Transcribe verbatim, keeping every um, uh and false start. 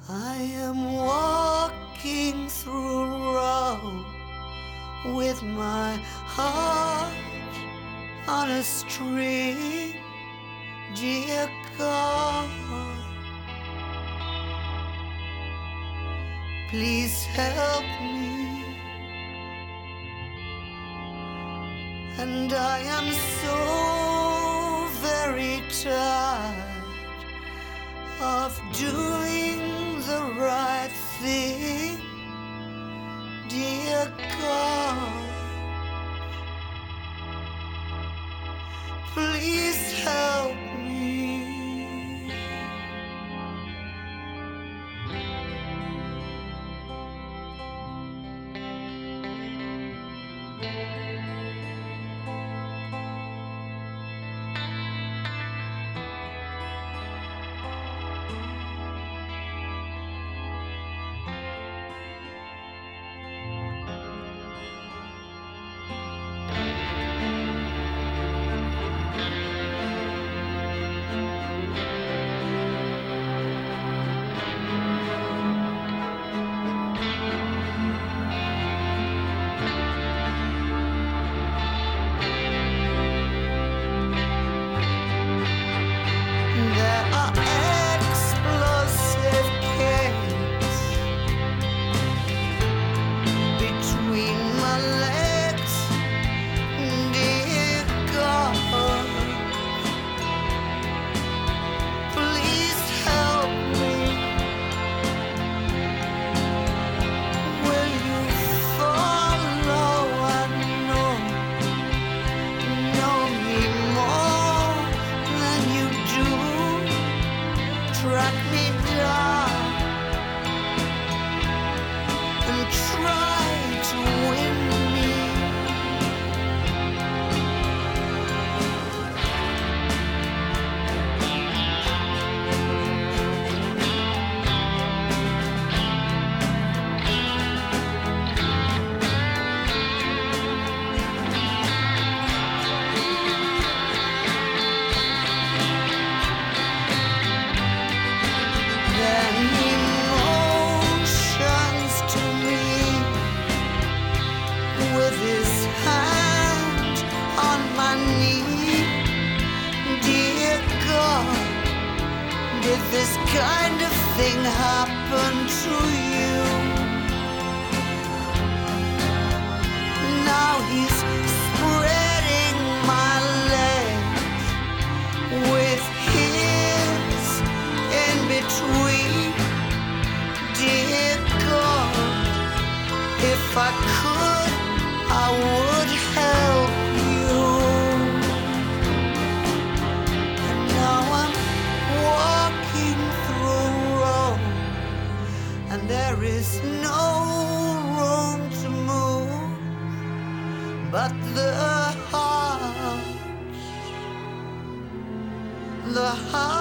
I am walking through Rome with my heart on a string, dear God. Please help me. And I am so very tired of doing the right thing, dear God. Please help me. Track me down and try to win me. With his hand on my knee, dear God, did this kind of thing happen to you? Now he's spreading my legs with his in between, dear God, if I could, I would help you. And now I'm walking through Rome, and there is no room to move but the heart, the heart.